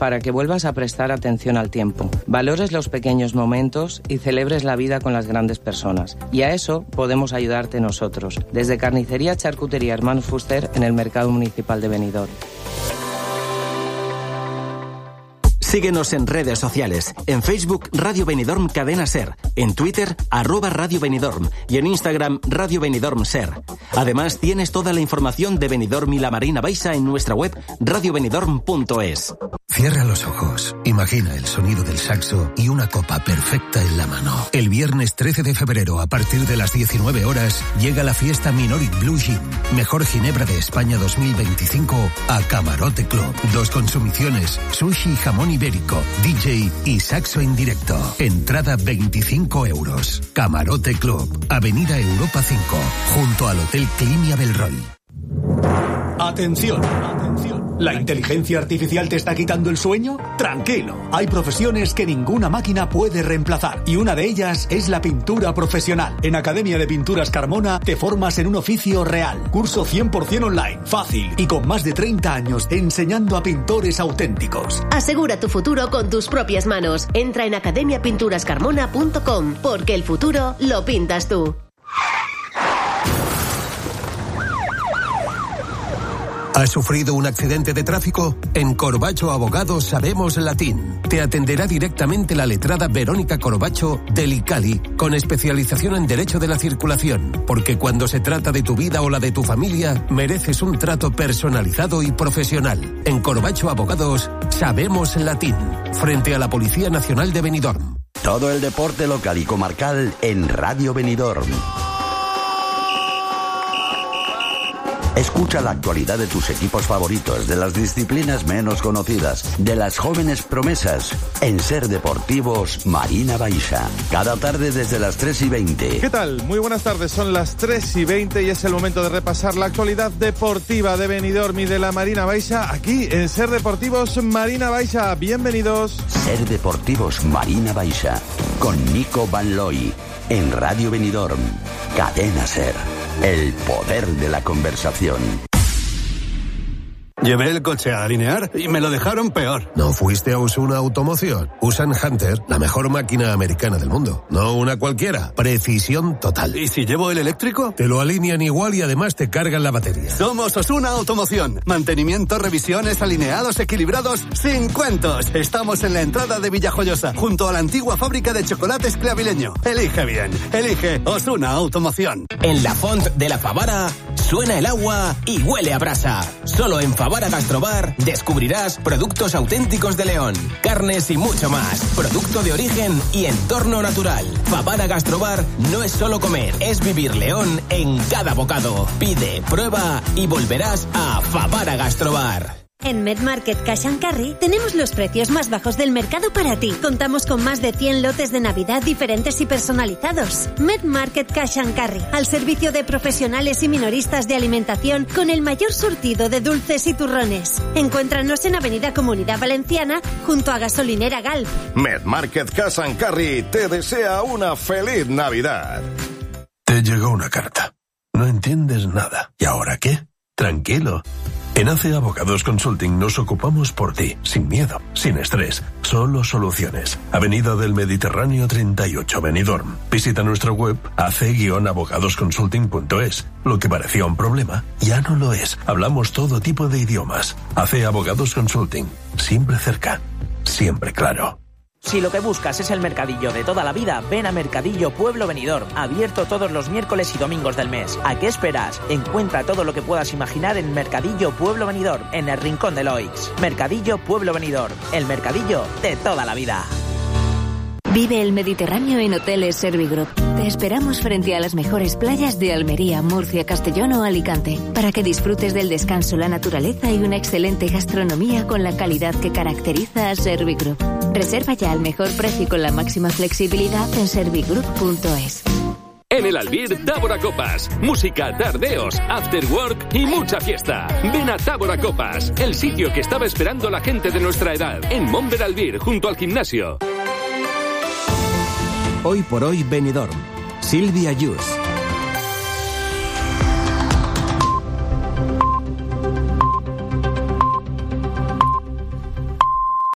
para que vuelvas a prestar atención al tiempo, valores los pequeños momentos y celebres la vida con las grandes personas. Y a eso podemos ayudarte nosotros, desde Carnicería Charcutería Hermanos Fuster en el Mercado Municipal de Benidorm. Síguenos en redes sociales. En Facebook, Radio Benidorm Cadena Ser. En Twitter, @Radio Benidorm. Y en Instagram, Radio Benidorm Ser. Además, tienes toda la información de Benidorm y la Marina Baixa en nuestra web radiobenidorm.es. Cierra los ojos. Imagina el sonido del saxo y una copa perfecta en la mano. El viernes 13 de febrero, a partir de las 19 horas, llega la fiesta Minoric Blue Gin. Mejor ginebra de España 2025 a Camarote Club. 2 consumiciones, sushi y jamón ibérico, DJ y saxo en directo. Entrada 25 euros. Camarote Club, Avenida Europa 5, junto al Hotel Climia Belroy. Atención, atención. ¿La inteligencia artificial te está quitando el sueño? Tranquilo, hay profesiones que ninguna máquina puede reemplazar y una de ellas es la pintura profesional. En Academia de Pinturas Carmona te formas en un oficio real. Curso 100% online, fácil y con más de 30 años enseñando a pintores auténticos. Asegura tu futuro con tus propias manos. Entra en academiapinturascarmona.com porque el futuro lo pintas tú. ¿Has sufrido un accidente de tráfico? En Corbacho Abogados sabemos latín. Te atenderá directamente la letrada Verónica Corbacho del ICALI, con especialización en Derecho de la Circulación. Porque cuando se trata de tu vida o la de tu familia, mereces un trato personalizado y profesional. En Corbacho Abogados sabemos latín. Frente a la Policía Nacional de Benidorm. Todo el deporte local y comarcal en Radio Benidorm. Escucha la actualidad de tus equipos favoritos, de las disciplinas menos conocidas, de las jóvenes promesas, en Ser Deportivos Marina Baixa. Cada tarde desde las 3:20. ¿Qué tal? Muy buenas tardes, son las 3:20 y es el momento de repasar la actualidad deportiva de Benidorm y de la Marina Baixa, aquí en Ser Deportivos Marina Baixa. Bienvenidos. Ser Deportivos Marina Baixa, con Nico Van Looy, en Radio Benidorm, Cadena Ser. El poder de la conversación. Llevé el coche a alinear y me lo dejaron peor. ¿No fuiste a Osuna Automoción? usan Hunter, la mejor máquina americana del mundo. No una cualquiera. Precisión total. ¿Y si llevo el eléctrico? Te lo alinean igual y además te cargan la batería. Somos Osuna Automoción. Mantenimiento, revisiones, alineados, equilibrados, sin cuentos. Estamos en la entrada de Villajoyosa, junto a la antigua fábrica de chocolates Clavileño. Elige bien. Elige Osuna Automoción. En la Font de la Favara suena el agua y huele a brasa. Solo en Favara Gastrobar descubrirás productos auténticos de León, carnes y mucho más. Producto de origen y entorno natural. Favara Gastrobar no es solo comer, es vivir León en cada bocado. Pide, prueba y volverás a Favara Gastrobar. En MedMarket Cash & Carry tenemos los precios más bajos del mercado para ti. Contamos con más de 100 lotes de Navidad diferentes y personalizados. MedMarket Cash & Carry, al servicio de profesionales y minoristas de alimentación con el mayor surtido de dulces y turrones. Encuéntranos en Avenida Comunidad Valenciana, junto a Gasolinera Galp. MedMarket Cash & Carry te desea una feliz Navidad. Te llegó una carta. No entiendes nada. ¿Y ahora qué? Tranquilo. En AC Abogados Consulting nos ocupamos por ti, sin miedo, sin estrés, solo soluciones. Avenida del Mediterráneo 38, Benidorm. Visita nuestra web ac-abogadosconsulting.es. Lo que parecía un problema, ya no lo es. Hablamos todo tipo de idiomas. AC Abogados Consulting. Siempre cerca, siempre claro. Si lo que buscas es el mercadillo de toda la vida, ven a Mercadillo Pueblo Benidorm, abierto todos los miércoles y domingos del mes. ¿A qué esperas? Encuentra todo lo que puedas imaginar en Mercadillo Pueblo Benidorm, en el rincón de Loix. Mercadillo Pueblo Benidorm, el mercadillo de toda la vida. Vive el Mediterráneo en Hoteles Servigroup. Te esperamos frente a las mejores playas de Almería, Murcia, Castellón o Alicante, para que disfrutes del descanso, la naturaleza y una excelente gastronomía con la calidad que caracteriza a Servigroup. Reserva ya al mejor precio y con la máxima flexibilidad en servigroup.es. En el Albir, Tábora Copas. Música, tardeos, after work y mucha fiesta. Ven a Tábora Copas, el sitio que estaba esperando la gente de nuestra edad. En Monver Albir, junto al gimnasio. Hoy por hoy Benidorm. Silvia Yus.